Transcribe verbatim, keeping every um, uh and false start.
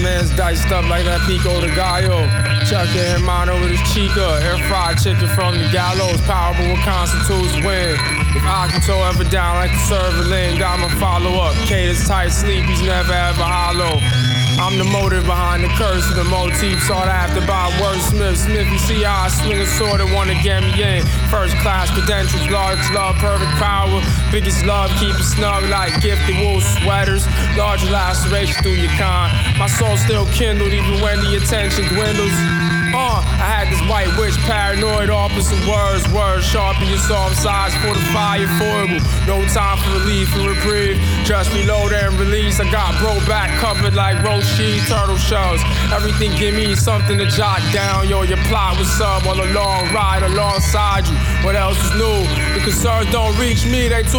man's diced up like that Pico de Gallo. Chucking him on over this chica. Air fried chicken from the gallows. Powerful what constitutes win. If I control ever down like the server lane, got my follow up. Cadence tight sleep, he's never ever hollow. I'm the motive behind the curse of the motif. Sought after by wordsmith. Smith, you see how I swing a sword and wanna get me in. First class credentials, large love, perfect power. Biggest love, keep it snug like gifted wool sweaters. Large laceration through your con. My soul still kindled even when the attention dwindles. Uh, I had this white witch paranoid officer words, words sharpen your soft sides for the fire foible. No time for relief and reprieve, just reload and release. I got bro back covered like Roshi turtle shells. Everything give me something to jot down. Yo, your plot was sub on a long ride alongside you. What else is new? The concerns don't reach me, they too